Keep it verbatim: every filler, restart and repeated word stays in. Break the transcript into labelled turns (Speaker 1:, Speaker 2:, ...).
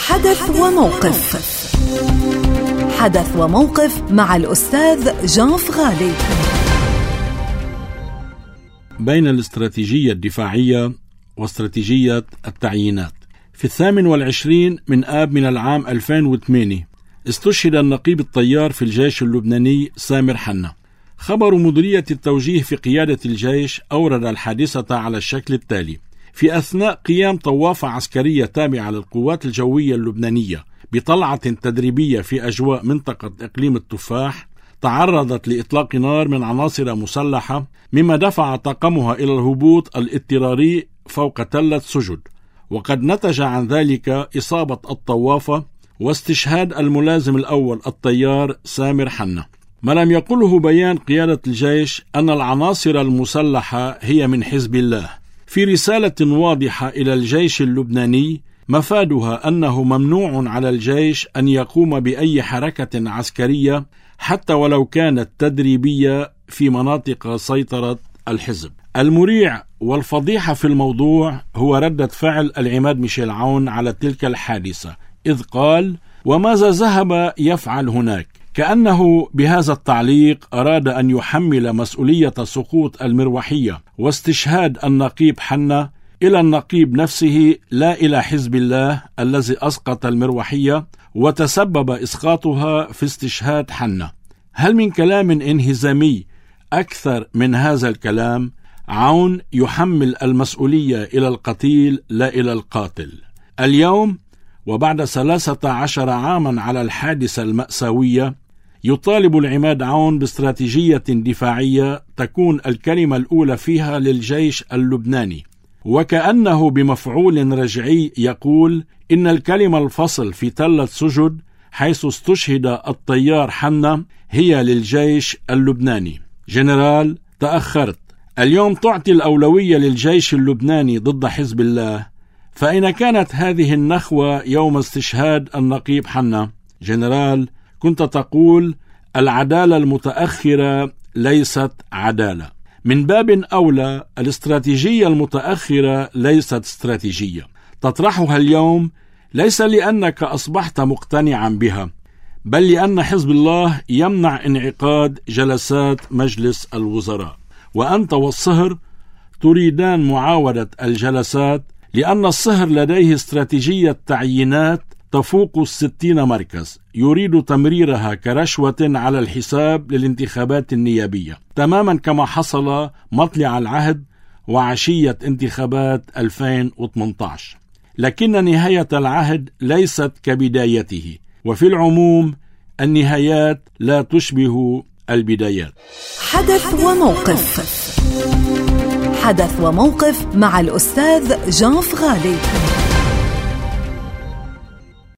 Speaker 1: حدث وموقف. حدث وموقف مع الأستاذ جان فغالي.
Speaker 2: بين الاستراتيجية الدفاعية واستراتيجية التعيينات. في الثامن والعشرين من آب من العام ألفين وثمانية استشهد النقيب الطيار في الجيش اللبناني سامر حنا. خبر مديرية التوجيه في قيادة الجيش أورد الحادثة على الشكل التالي: في أثناء قيام طوافة عسكرية تابعة للقوات الجوية اللبنانية بطلعة تدريبية في أجواء منطقة إقليم التفاح، تعرضت لإطلاق نار من عناصر مسلحة، مما دفع طاقمها إلى الهبوط الاضطراري فوق تلة سجد، وقد نتج عن ذلك إصابة الطوافة واستشهاد الملازم الأول الطيار سامر حنا. ما لم يقله بيان قيادة الجيش أن العناصر المسلحة هي من حزب الله. في رسالة واضحة إلى الجيش اللبناني مفادها أنه ممنوع على الجيش أن يقوم بأي حركة عسكرية حتى ولو كانت تدريبية في مناطق سيطرة الحزب. المريع والفضيحة في الموضوع هو ردة فعل العماد ميشيل عون على تلك الحادثة، إذ قال: وماذا ذهب يفعل هناك؟ كأنه بهذا التعليق أراد أن يحمل مسؤولية سقوط المروحية واستشهاد النقيب حنا إلى النقيب نفسه، لا إلى حزب الله الذي أسقط المروحية وتسبب إسقاطها في استشهاد حنا. هل من كلام انهزامي أكثر من هذا الكلام؟ عون يحمل المسؤولية إلى القتيل لا إلى القاتل. اليوم وبعد ثلاثة عشر عاما على الحادثة المأساوية، يطالب العماد عون باستراتيجية دفاعية تكون الكلمة الأولى فيها للجيش اللبناني، وكأنه بمفعول رجعي يقول إن الكلمة الفصل في تلة سجد حيث استشهد الطيار حنا هي للجيش اللبناني. جنرال، تأخرت. اليوم تعطي الأولوية للجيش اللبناني ضد حزب الله، فأين كانت هذه النخوة يوم استشهاد النقيب حنا؟ جنرال، كنت تقول العدالة المتأخرة ليست عدالة. من باب أولى الاستراتيجية المتأخرة ليست استراتيجية. تطرحها اليوم ليس لأنك أصبحت مقتنعا بها، بل لأن حزب الله يمنع انعقاد جلسات مجلس الوزراء، وأنت والصهر تريدان معاودة الجلسات، لأن الصهر لديه استراتيجية تعيينات تفوق الستين مركز يريد تمريرها كرشوة على الحساب للانتخابات النيابية، تماما كما حصل مطلع العهد وعشية انتخابات ألفين وثمانية عشر. لكن نهاية العهد ليست كبدايته، وفي العموم النهايات لا تشبه البدايات.
Speaker 1: حدث وموقف. حدث وموقف مع الأستاذ جان فغالي.